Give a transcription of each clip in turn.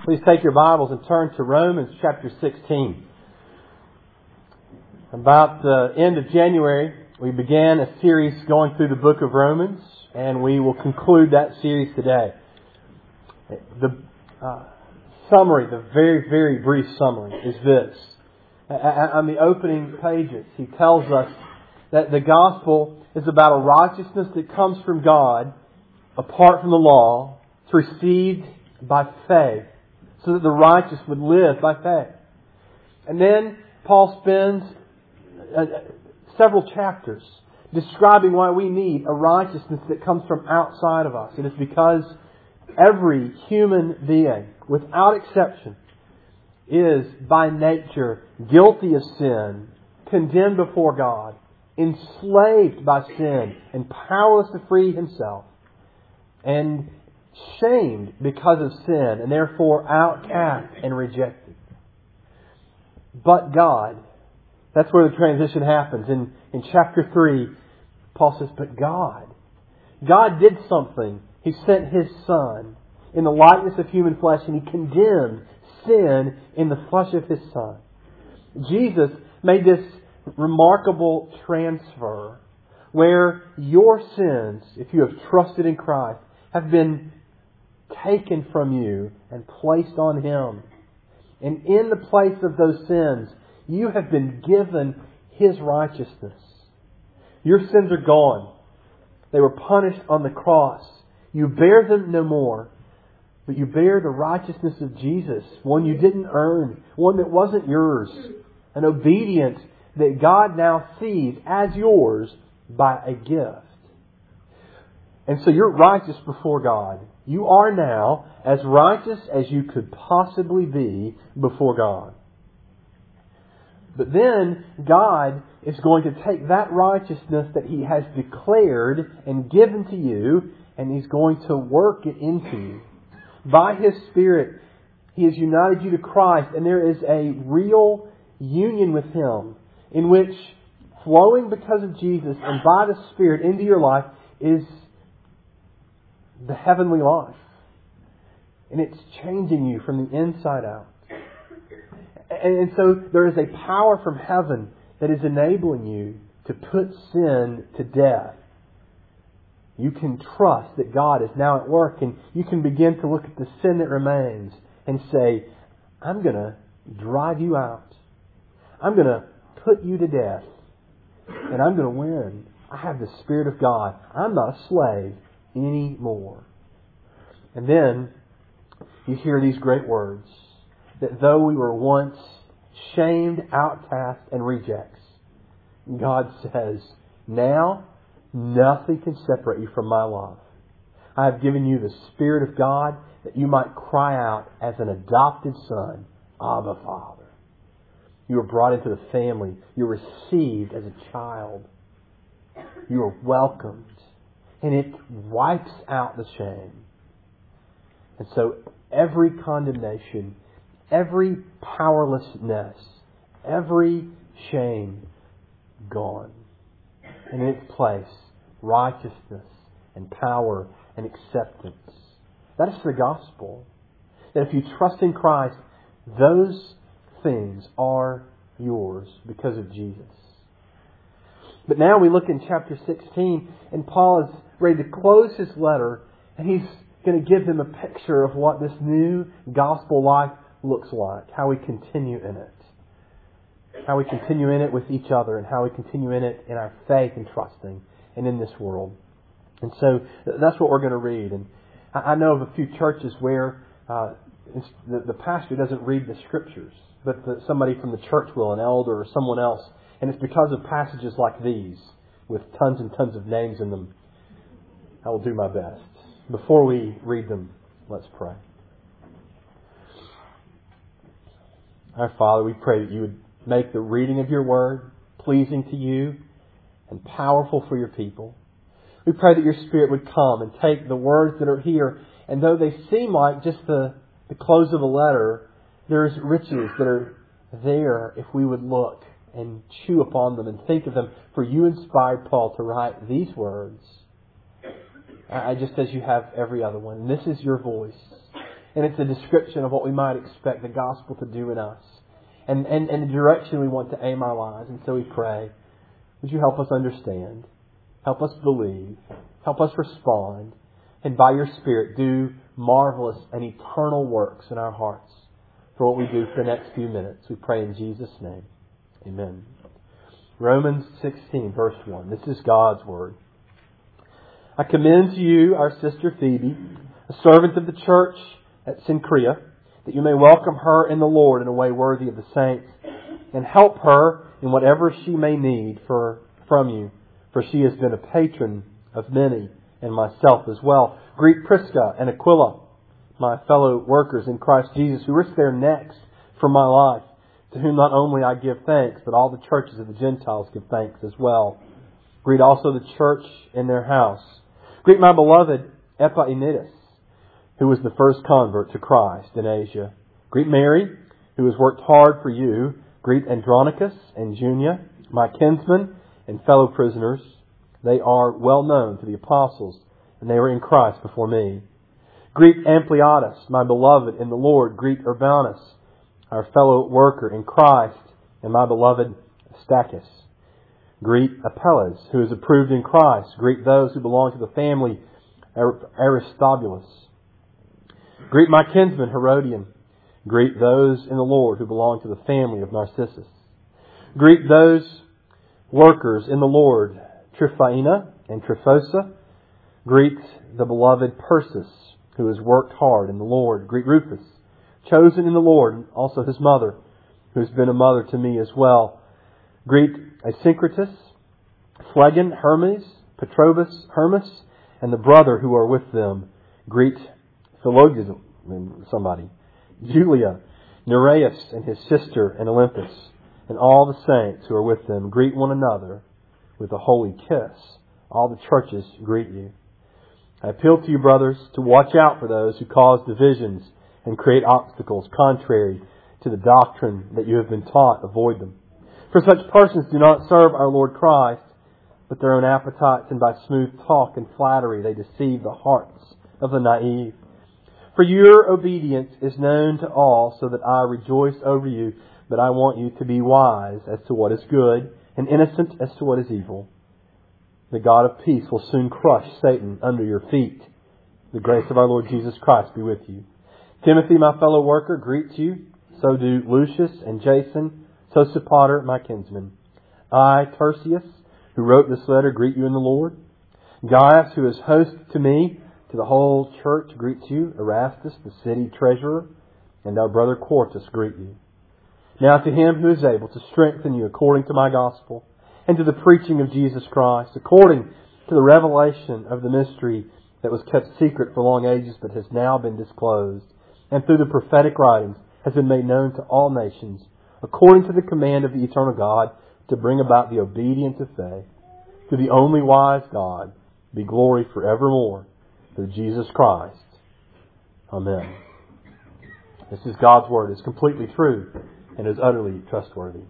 Please take your Bibles and turn to Romans chapter 16. About the end of January, we began a series going through the book of Romans, and we will conclude that series today. The summary, the very, very brief summary is this. On the opening pages, he tells us that the gospel is about a righteousness that comes from God apart from the law. It's received by faith, so that the righteous would live by faith. And then Paul spends several chapters describing why we need a righteousness that comes from outside of us. It is because every human being, without exception, is by nature guilty of sin, condemned before God, enslaved by sin, and powerless to free himself, and shamed because of sin, and therefore outcast and rejected. But God, that's where the transition happens. In chapter 3, Paul says, but God did something. He sent His Son in the likeness of human flesh, and He condemned sin in the flesh of His Son. Jesus made this remarkable transfer where your sins, if you have trusted in Christ, have been taken from you and placed on Him. And in the place of those sins, you have been given His righteousness. Your sins are gone. They were punished on the cross. You bear them no more. But you bear the righteousness of Jesus, one you didn't earn, one that wasn't yours. An obedience that God now sees as yours by a gift. And so you're righteous before God. You are now as righteous as you could possibly be before God. But then God is going to take that righteousness that He has declared and given to you, and He's going to work it into you. By His Spirit, He has united you to Christ, and there is a real union with Him in which, flowing because of Jesus and by the Spirit into your life, is the heavenly life. And it's changing you from the inside out. And so there is a power from heaven that is enabling you to put sin to death. You can trust that God is now at work, and you can begin to look at the sin that remains and say, I'm going to drive you out. I'm going to put you to death. And I'm going to win. I have the Spirit of God. I'm not a slave anymore. And then you hear these great words, that though we were once shamed, outcast, and rejects, God says, now nothing can separate you from my love. I have given you the Spirit of God that you might cry out as an adopted son, Abba, Father. You are brought into the family. You're received as a child. You are welcomed. And it wipes out the shame. And so every condemnation, every powerlessness, every shame, gone. And in its place, righteousness and power and acceptance. That is the gospel. That if you trust in Christ, those things are yours because of Jesus. But now we look in chapter 16, and Paul is ready to close his letter, and he's going to give them a picture of what this new gospel life looks like, how we continue in it. How we continue in it with each other, and how we continue in it in our faith and trusting and in this world. And so that's what we're going to read. And I know of a few churches where the pastor doesn't read the Scriptures, but somebody from the church will, an elder or someone else. And it's because of passages like these, with tons and tons of names in them. I will do my best. Before we read them, let's pray. Our Father, we pray that You would make the reading of Your Word pleasing to You and powerful for Your people. We pray that Your Spirit would come and take the words that are here, and though they seem like just the close of a letter, there's riches that are there if we would look and chew upon them and think of them. For You inspired Paul to write these words, just as You have every other one. And this is Your voice. And it's a description of what we might expect the gospel to do in us. And the direction we want to aim our lives. And so we pray, would you help us understand? Help us believe. Help us respond. And by your Spirit, do marvelous and eternal works in our hearts for what we do for the next few minutes. We pray in Jesus' name. Amen. Romans 16, verse 1. This is God's Word. I commend to you our sister Phoebe, a servant of the church at Cenchrea, that you may welcome her in the Lord in a way worthy of the saints, and help her in whatever she may need from you, for she has been a patron of many, and myself as well. Greet Prisca and Aquila, my fellow workers in Christ Jesus, who risked their necks for my life, to whom not only I give thanks, but all the churches of the Gentiles give thanks as well. Greet also the church in their house. Greet my beloved Epaphroditus, who was the first convert to Christ in Asia. Greet Mary, who has worked hard for you. Greet Andronicus and Junia, my kinsmen and fellow prisoners. They are well known to the apostles, and they were in Christ before me. Greet Ampliatus, my beloved in the Lord. Greet Urbanus, our fellow worker in Christ, and my beloved Stachys. Greet Apelles, who is approved in Christ. Greet those who belong to the family Aristobulus. Greet my kinsman Herodian. Greet those in the Lord who belong to the family of Narcissus. Greet those workers in the Lord, Tryphina and Tryphosa. Greet the beloved Persis, who has worked hard in the Lord. Greet Rufus, chosen in the Lord, and also his mother, who has been a mother to me as well. Greet Asyncritus, Phlegon, Hermes, Petrobus, Hermas, and the brother who are with them. Greet Philologus, Julia, Nereus and his sister, and Olympus, and all the saints who are with them. Greet one another with a holy kiss. All the churches greet you. I appeal to you, brothers, to watch out for those who cause divisions and create obstacles contrary to the doctrine that you have been taught. Avoid them. For such persons do not serve our Lord Christ, but their own appetites, and by smooth talk and flattery they deceive the hearts of the naive. For your obedience is known to all, so that I rejoice over you, but I want you to be wise as to what is good, and innocent as to what is evil. The God of peace will soon crush Satan under your feet. The grace of our Lord Jesus Christ be with you. Timothy, my fellow worker, greets you. So do Lucius and Jason, Sosipater, my kinsman. I, Tertius, who wrote this letter, greet you in the Lord. Gaius, who is host to me, to the whole church, greets you. Erastus, the city treasurer, and our brother Quartus greet you. Now to him who is able to strengthen you according to my gospel, and to the preaching of Jesus Christ, according to the revelation of the mystery that was kept secret for long ages, but has now been disclosed, and through the prophetic writings has been made known to all nations, according to the command of the eternal God, to bring about the obedience of faith. To the only wise God be glory forevermore, through Jesus Christ. Amen. This is God's Word. It's completely true and is utterly trustworthy.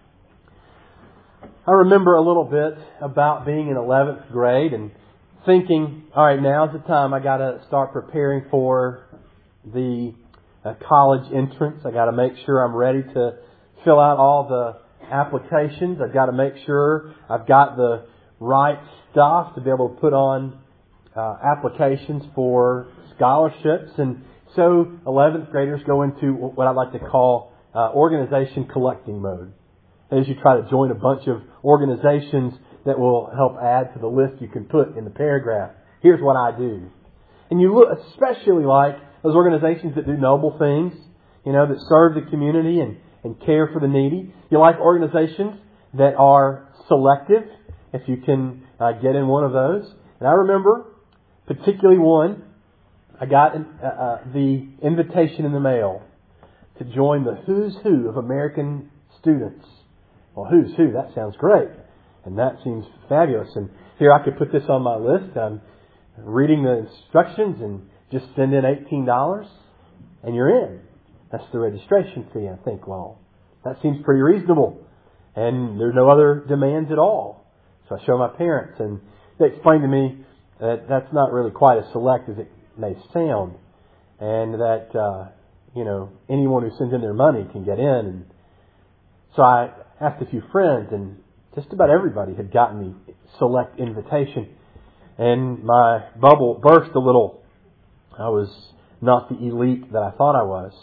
I remember a little bit about being in 11th grade and thinking, all right, now's the time I got to start preparing for the college entrance. I got to make sure I'm ready to fill out all the applications. I've got to make sure I've got the right stuff to be able to put on applications for scholarships. And so 11th graders go into what I like to call organization collecting mode. As you try to join a bunch of organizations that will help add to the list you can put in the paragraph. Here's what I do. And you look, especially like those organizations that do noble things, that serve the community and care for the needy. You like organizations that are selective, if you can get in one of those. And I remember particularly one, I got the invitation in the mail to join the who's who of American students. Well, who's who? That sounds great. And that seems fabulous. And here I could put this on my list. I'm reading the instructions and just send in $18 and you're in. That's the registration fee. I think, well, that seems pretty reasonable. And there's no other demands at all. So I show my parents and they explain to me that that's not really quite as select as it may sound. and that, anyone who sends in their money can get in. And so I asked a few friends, and just about everybody had gotten the select invitation. And my bubble burst a little. I was not the elite that I thought I was.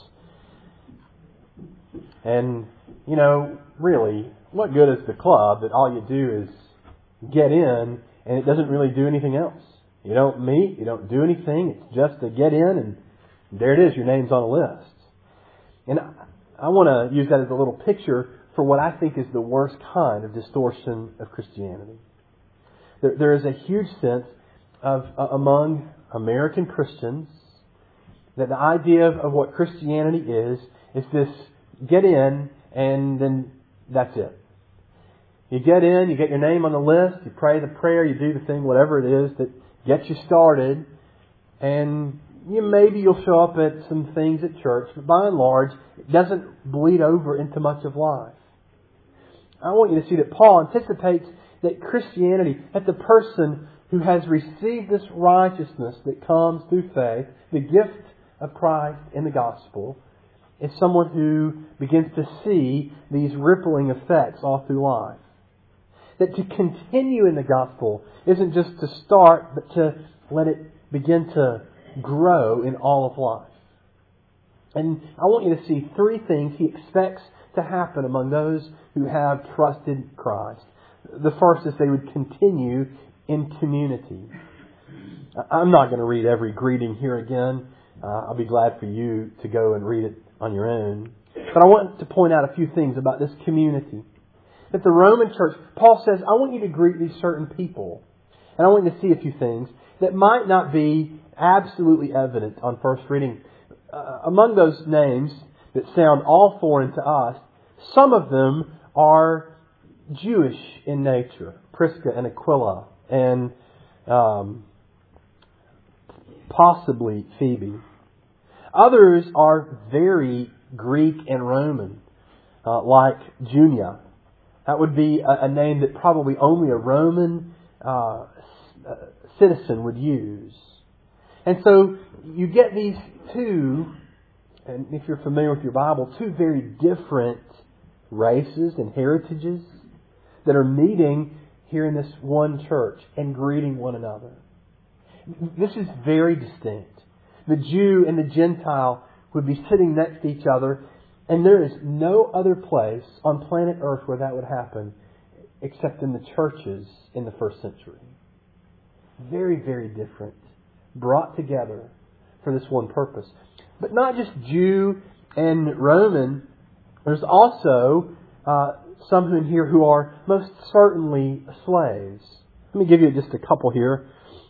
And, really, what good is the club that all you do is get in and it doesn't really do anything else? You don't meet, you don't do anything. It's just to get in, and there it is, your name's on a list. And I want to use that as a little picture for what I think is the worst kind of distortion of Christianity. There is a huge sense of among American Christians that the idea of what Christianity is this get in and then that's it. You get in, you get your name on the list, you pray the prayer, you do the thing, whatever it is that gets you started, and maybe you'll show up at some things at church, but by and large, it doesn't bleed over into much of life. I want you to see that Paul anticipates that Christianity, that the person who has received this righteousness that comes through faith, the gift of Christ in the gospel, is someone who begins to see these rippling effects all through life. That to continue in the gospel isn't just to start, but to let it begin to grow in all of life. And I want you to see three things he expects to happen among those who have trusted Christ. The first is they would continue in community. I'm not going to read every greeting here again. I'll be glad for you to go and read it on your own. But I want to point out a few things about this community. At the Roman church, Paul says, I want you to greet these certain people. And I want you to see a few things that might not be absolutely evident on first reading. Among those names that sound all foreign to us, some of them are Jewish in nature. Prisca and Aquila and possibly Phoebe. Others are very Greek and Roman, like Junia. That would be a name that probably only a Roman citizen would use. And so you get these two, and if you're familiar with your Bible, two very different races and heritages that are meeting here in this one church and greeting one another. This is very distinct. The Jew and the Gentile would be sitting next to each other, and there is no other place on planet Earth where that would happen except in the churches in the first century. Very, very different. Brought together for this one purpose. But not just Jew and Roman. There's also some in here who are most certainly slaves. Let me give you just a couple here.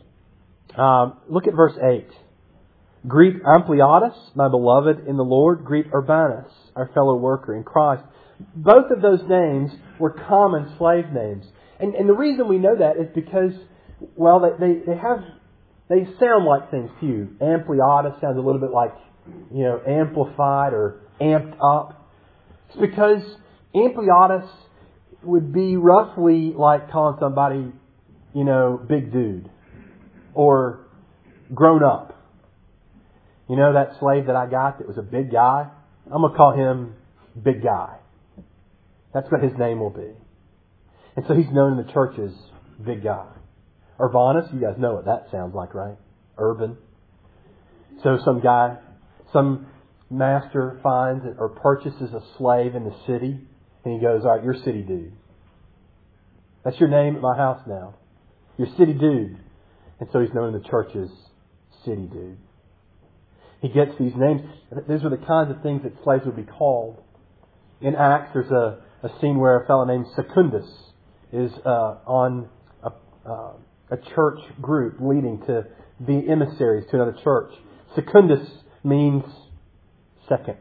Look at verse 8. Greet Ampliatus, my beloved in the Lord. Greet Urbanus, our fellow worker in Christ. Both of those names were common slave names. And the reason we know that is because, well, they sound like things to you. Ampliatus sounds a little bit like, amplified or amped up. It's because Ampliatus would be roughly like calling somebody, big dude or grown up. That slave that I got that was a big guy? I'm going to call him Big Guy. That's what his name will be. And so he's known in the church as Big Guy. Urbanus, you guys know what that sounds like, right? Urban. So some master finds or purchases a slave in the city, and he goes, all right, you're city dude. That's your name at my house now. You're city dude. And so he's known in the church as city dude. He gets these names. These are the kinds of things that slaves would be called. In Acts, there's a scene where a fellow named Secundus is on a church group leading to be emissaries to another church. Secundus means second.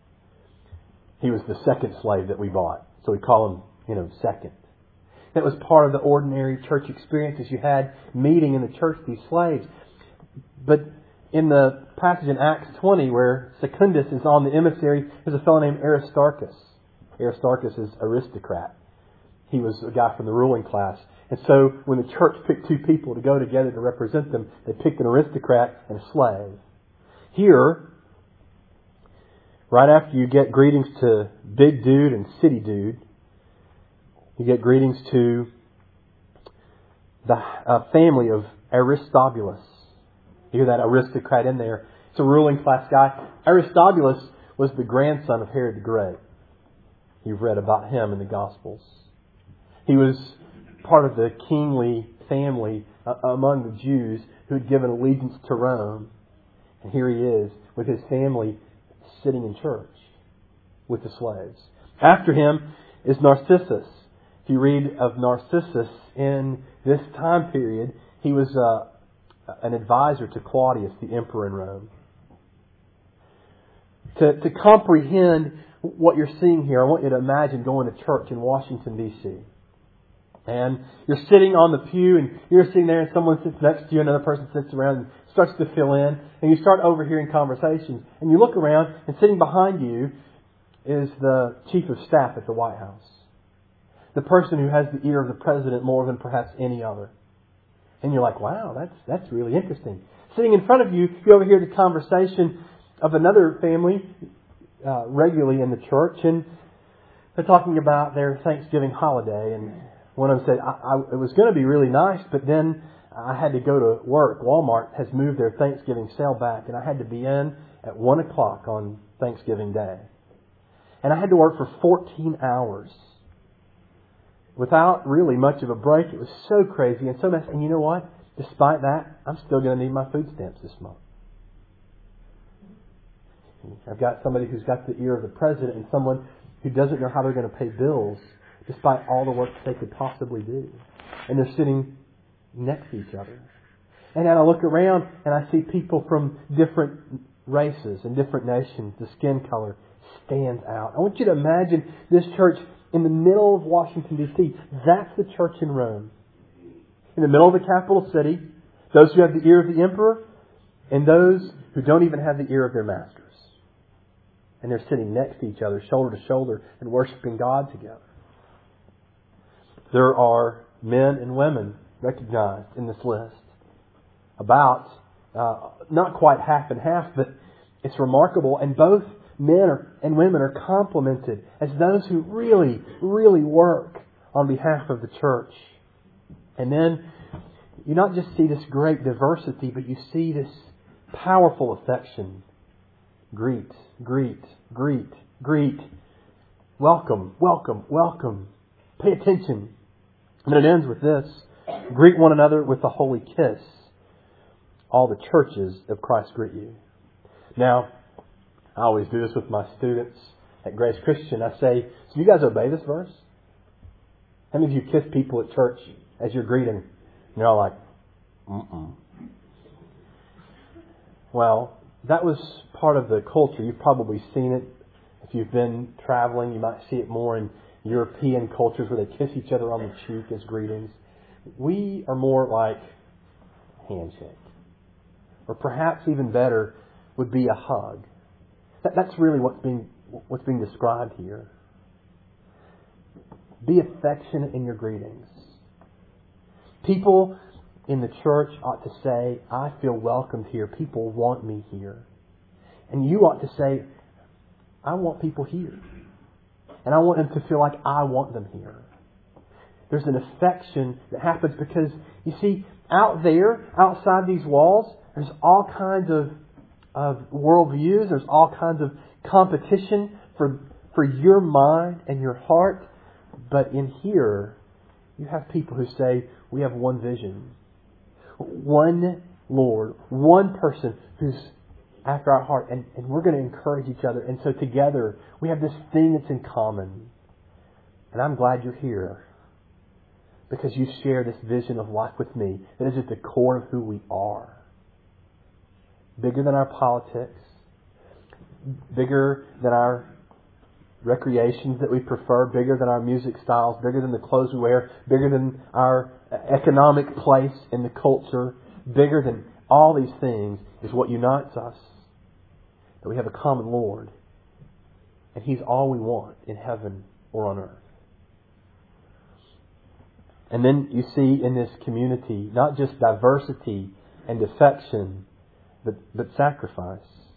He was the second slave that we bought. So we call him, second. That was part of the ordinary church experience as you had meeting in the church these slaves. But in the passage in Acts 20 where Secundus is on the emissary, there's a fellow named Aristarchus. Aristarchus is aristocrat. He was a guy from the ruling class. And so when the church picked two people to go together to represent them, they picked an aristocrat and a slave. Here, right after you get greetings to Big Dude and City Dude, you get greetings to the family of Aristobulus. You hear that aristocrat in there. It's a ruling class guy. Aristobulus was the grandson of Herod the Great. You've read about him in the Gospels. He was part of the kingly family among the Jews who had given allegiance to Rome. And here he is with his family sitting in church with the slaves. After him is Narcissus. If you read of Narcissus in this time period, he was an advisor to Claudius, the emperor in Rome. To comprehend what you're seeing here, I want you to imagine going to church in Washington, D.C. And you're sitting on the pew and you're sitting there and someone sits next to you, another person sits around and starts to fill in. And you start overhearing conversations. And you look around and sitting behind you is the chief of staff at the White House. The person who has the ear of the president more than perhaps any other. And you're like, wow, that's really interesting. Sitting in front of you, you overhear the conversation of another family regularly in the church. And they're talking about their Thanksgiving holiday. And one of them said, it was going to be really nice, but then I had to go to work. Walmart has moved their Thanksgiving sale back, and I had to be in at 1 o'clock on Thanksgiving Day. And I had to work for 14 hours without really much of a break. It was so crazy and so messy. And you know what? Despite that, I'm still going to need my food stamps this month. I've got somebody who's got the ear of the president and someone who doesn't know how they're going to pay bills despite all the work that they could possibly do. And they're sitting next to each other. And then I look around and I see people from different races and different nations. The skin color stands out. I want you to imagine this church in the middle of Washington, D.C. That's the church in Rome. In the middle of the capital city, those who have the ear of the emperor and those who don't even have the ear of their masters. And they're sitting next to each other, shoulder to shoulder, and worshiping God together. There are men and women recognized in this list. About, not quite half and half, but it's remarkable. And both men and women are complimented as those who really, really work on behalf of the church. And then you not just see this great diversity, but you see this powerful affection. Greet, greet, greet, greet. Welcome, welcome, welcome. Pay attention. And it ends with this. Greet one another with a holy kiss. All the churches of Christ greet you. Now, I always do this with my students at Grace Christian. I say, so you guys obey this verse? How many of you kiss people at church as you're greeting? And you're all like, mm-mm. Well, that was part of the culture. You've probably seen it. If you've been traveling, you might see it more in European cultures where they kiss each other on the cheek as greetings. We are more like handshake. Or perhaps even better would be a hug. That's really what's being described here. Be affectionate in your greetings. People in the church ought to say, I feel welcomed here. People want me here. And you ought to say, I want people here. And I want them to feel like I want them here. There's an affection that happens because, you see, out there, outside these walls, there's all kinds of worldviews. There's all kinds of competition for your mind and your heart. But in here, you have people who say, we have one vision. One Lord. One person who's after our heart. And we're going to encourage each other. And so together, we have this thing that's in common. And I'm glad you're here. Because you share this vision of life with me that is at the core of who we are. Bigger than our politics. Bigger than our recreations that we prefer. Bigger than our music styles. Bigger than the clothes we wear. Bigger than our economic place in the culture. Bigger than all these things is what unites us. That we have a common Lord. And He's all we want in heaven or on earth. And then you see in this community not just diversity and affection, but sacrifice.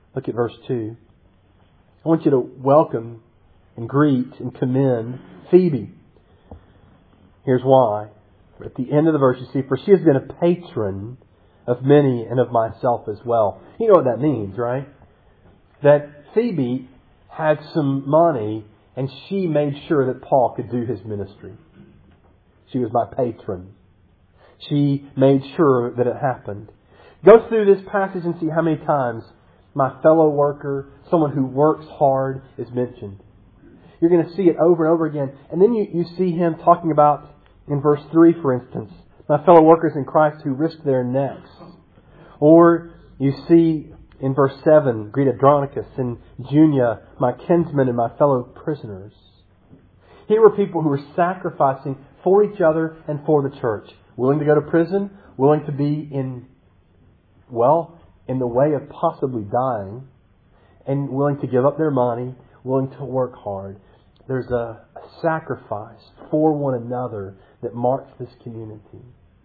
Look at verse 2. I want you to welcome and greet and commend Phoebe. Here's why. At the end of the verse you see, for she has been a patron of many and of myself as well. You know what that means, right? That Phoebe had some money and she made sure that Paul could do his ministry. She was my patron. She made sure that it happened. Go through this passage and see how many times my fellow worker, someone who works hard, is mentioned. You're going to see it over and over again. And then you see him talking about, in verse 3 for instance, my fellow workers in Christ who risk their necks. Or you see in verse 7, greet Andronicus and Junia, my kinsmen and my fellow prisoners. Here were people who were sacrificing for each other and for the church. Willing to go to prison, willing to be in the way of possibly dying, and willing to give up their money, willing to work hard. There's a sacrifice for one another that marks this community.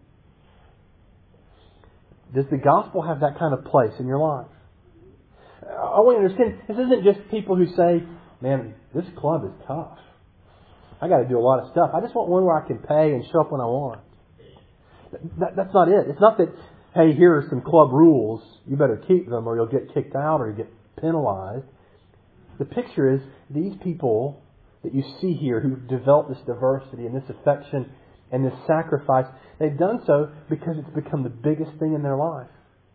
Does the gospel have that kind of place in your life? I want you to understand, this isn't just people who say, man, this club is tough. I got to do a lot of stuff. I just want one where I can pay and show up when I want. That's not it. It's not that, hey, here are some club rules. You better keep them or you'll get kicked out or you get penalized. The picture is these people that you see here who've developed this diversity and this affection and this sacrifice, they've done so because it's become the biggest thing in their life.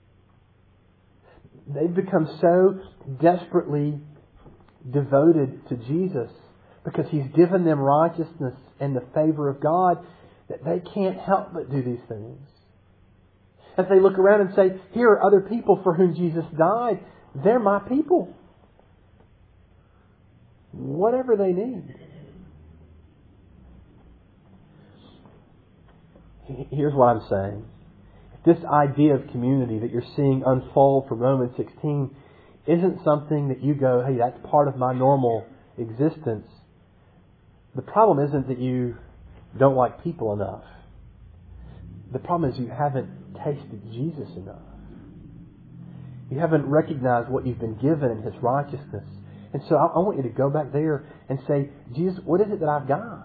They've become so desperately devoted to Jesus because He's given them righteousness and the favor of God that they can't help but do these things. As they look around and say, here are other people for whom Jesus died. They're my people. Whatever they need. Here's what I'm saying. This idea of community that you're seeing unfold from Romans 16 isn't something that you go, hey, that's part of my normal existence. The problem isn't that you don't like people enough. The problem is you haven't tasted Jesus enough. You haven't recognized what you've been given in His righteousness. And so I want you to go back there and say, Jesus, what is it that I've got?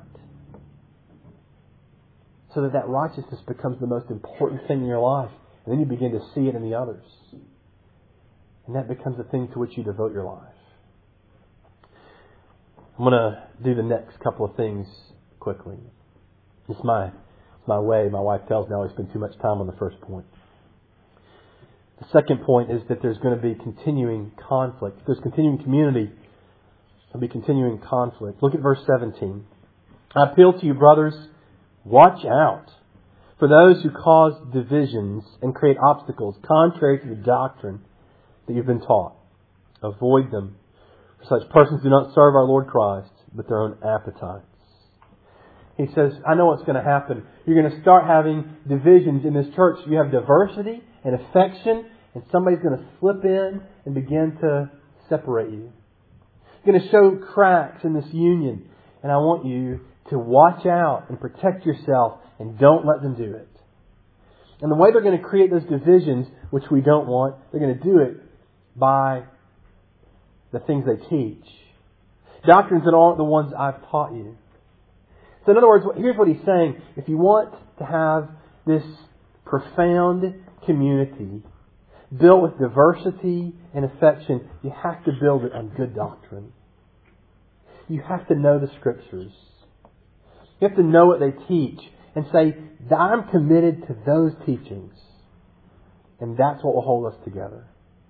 So that righteousness becomes the most important thing in your life. And then you begin to see it in the others. And that becomes the thing to which you devote your life. I'm going to do the next couple of things quickly. It's my way. My wife tells me I always spend too much time on the first point. The second point is that there's going to be continuing conflict. If there's continuing community, there'll be continuing conflict. Look at verse 17. I appeal to you, brothers, watch out for those who cause divisions and create obstacles contrary to the doctrine that you've been taught. Avoid them. For such persons do not serve our Lord Christ, but their own appetites. He says, I know what's going to happen. You're going to start having divisions in this church. You have diversity and affection, and somebody's going to slip in and begin to separate you. You're going to show cracks in this union, and I want you to watch out and protect yourself and don't let them do it. And the way they're going to create those divisions, which we don't want, they're going to do it by the things they teach. Doctrines that aren't the ones I've taught you. So in other words, here's what he's saying. If you want to have this profound community built with diversity and affection, you have to build it on good doctrine. You have to know the Scriptures. You have to know what they teach and say, I'm committed to those teachings. And that's what will hold us together.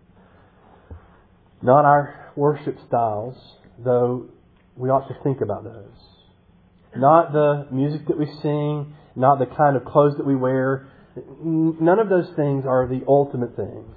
Not our worship styles, though we ought to think about those. Not the music that we sing, not the kind of clothes that we wear. None of those things are the ultimate things.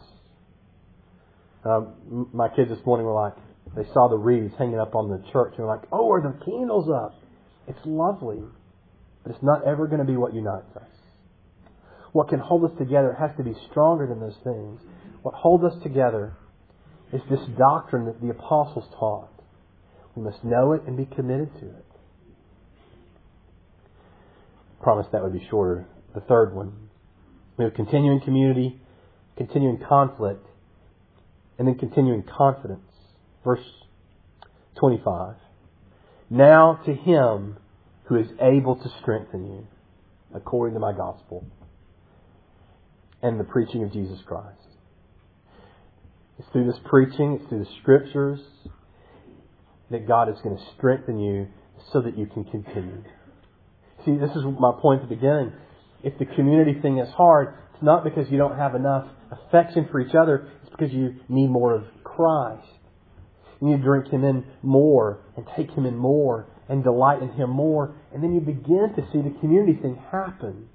My kids this morning were like, they saw the wreaths hanging up on the church and were like, oh, are the candles up? It's lovely, but it's not ever going to be what unites us. What can hold us together has to be stronger than those things. What holds us together is this doctrine that the apostles taught. We must know it and be committed to it. I promised that would be shorter. The third one. We have continuing community, continuing conflict, And then continuing confidence. Verse 25. Now to Him who is able to strengthen you, according to my gospel, and the preaching of Jesus Christ. It's through this preaching, it's through the Scriptures, that God is going to strengthen you so that you can continue. See, this is my point at the beginning. If the community thing is hard, it's not because you don't have enough affection for each other. It's because you need more of Christ. You need to drink Him in more and take Him in more and delight in Him more. And then you begin to see the community thing happen.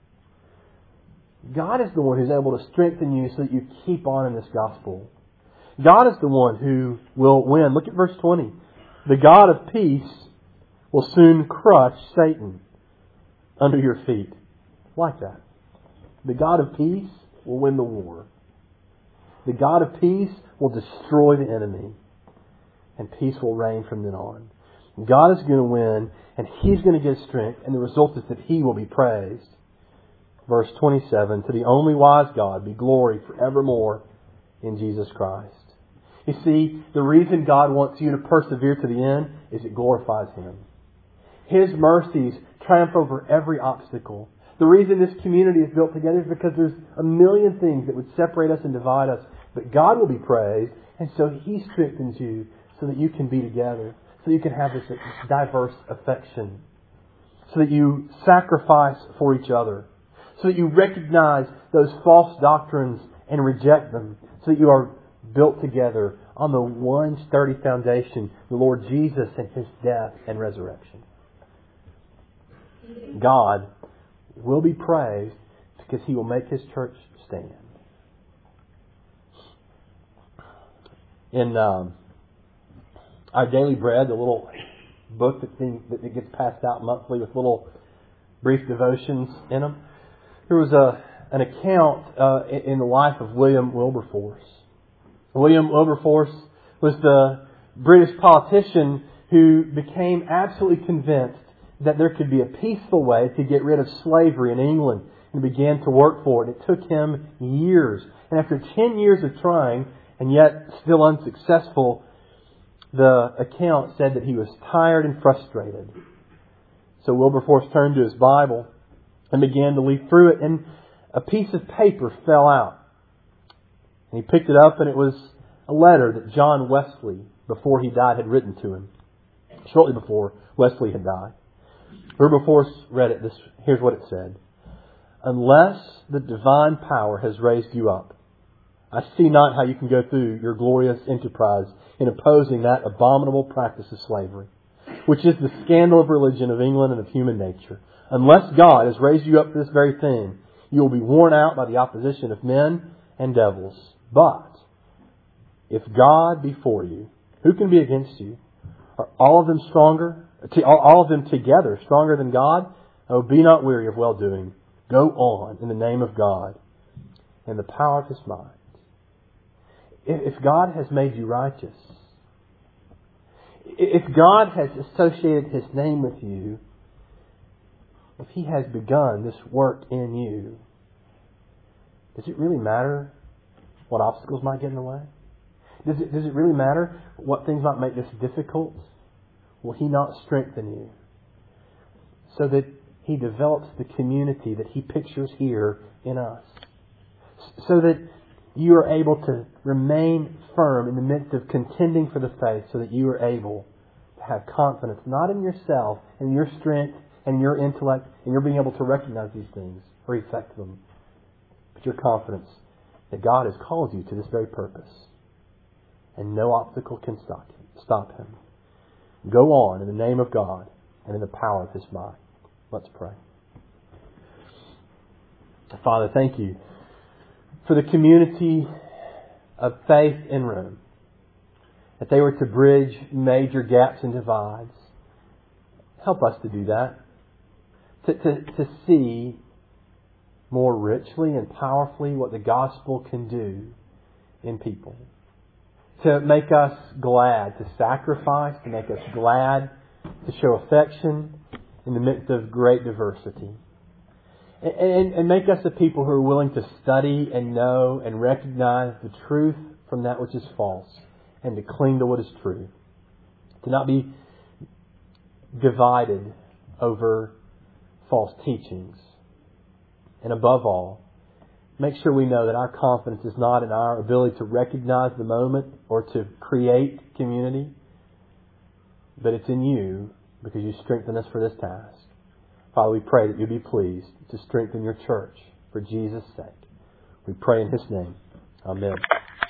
God is the one who's able to strengthen you so that you keep on in this gospel. God is the one who will win. Look at verse 20. The God of peace will soon crush Satan under your feet. Like that. The God of peace will win the war. The God of peace will destroy the enemy. And peace will reign from then on. God is going to win, and He's going to give strength, and the result is that He will be praised. Verse 27, to the only wise God be glory forevermore in Jesus Christ. You see, the reason God wants you to persevere to the end is it glorifies Him. His mercies triumph over every obstacle. The reason this community is built together is because there's a million things that would separate us and divide us. But God will be praised, and so He strengthens you so that you can be together, so you can have this diverse affection, so that you sacrifice for each other, so that you recognize those false doctrines and reject them, so that you are built together on the one sturdy foundation, the Lord Jesus and His death and resurrection. God will be praised because He will make His church stand. In Our Daily Bread, the little book that gets passed out monthly with little brief devotions in them, there was an account in the life of William Wilberforce. William Wilberforce was the British politician who became absolutely convinced that there could be a peaceful way to get rid of slavery in England, and began to work for it. It took him years. And after 10 years of trying, and yet still unsuccessful, the account said that he was tired and frustrated. So Wilberforce turned to his Bible and began to leaf through it, and a piece of paper fell out. And he picked it up, and it was a letter that John Wesley, before he died, had written to him. Shortly before Wesley had died. Wilberforce read it. Here's what it said. Unless the divine power has raised you up, I see not how you can go through your glorious enterprise in opposing that abominable practice of slavery, which is the scandal of religion, of England, and of human nature. Unless God has raised you up for this very thing, you will be worn out by the opposition of men and devils. But if God be for you, who can be against you? Are all of them stronger? All of them together stronger than God? Oh, be not weary of well-doing. Go on in the name of God and the power of His might. If God has made you righteous, if God has associated His name with you, if He has begun this work in you, does it really matter what obstacles might get in the way? Does it really matter what things might make this difficult? Will He not strengthen you so that He develops the community that He pictures here in us? So that you are able to remain firm in the midst of contending for the faith, so that you are able to have confidence, not in yourself and your strength and your intellect and your being able to recognize these things or effect them, but your confidence that God has called you to this very purpose, and no obstacle can stop Him. Go on in the name of God and in the power of His might. Let's pray. Father, thank You for the community of faith in Rome, that they were to bridge major gaps and divides. Help us to do that, to see more richly and powerfully what the gospel can do in people. To make us glad to sacrifice, to make us glad to show affection in the midst of great diversity. And make us a people who are willing to study and know and recognize the truth from that which is false and to cling to what is true. To not be divided over false teachings. And above all, make sure we know that our confidence is not in our ability to recognize the moment or to create community, but it's in You because You strengthen us for this task. Father, we pray that You'll be pleased to strengthen Your church for Jesus' sake. We pray in His name. Amen.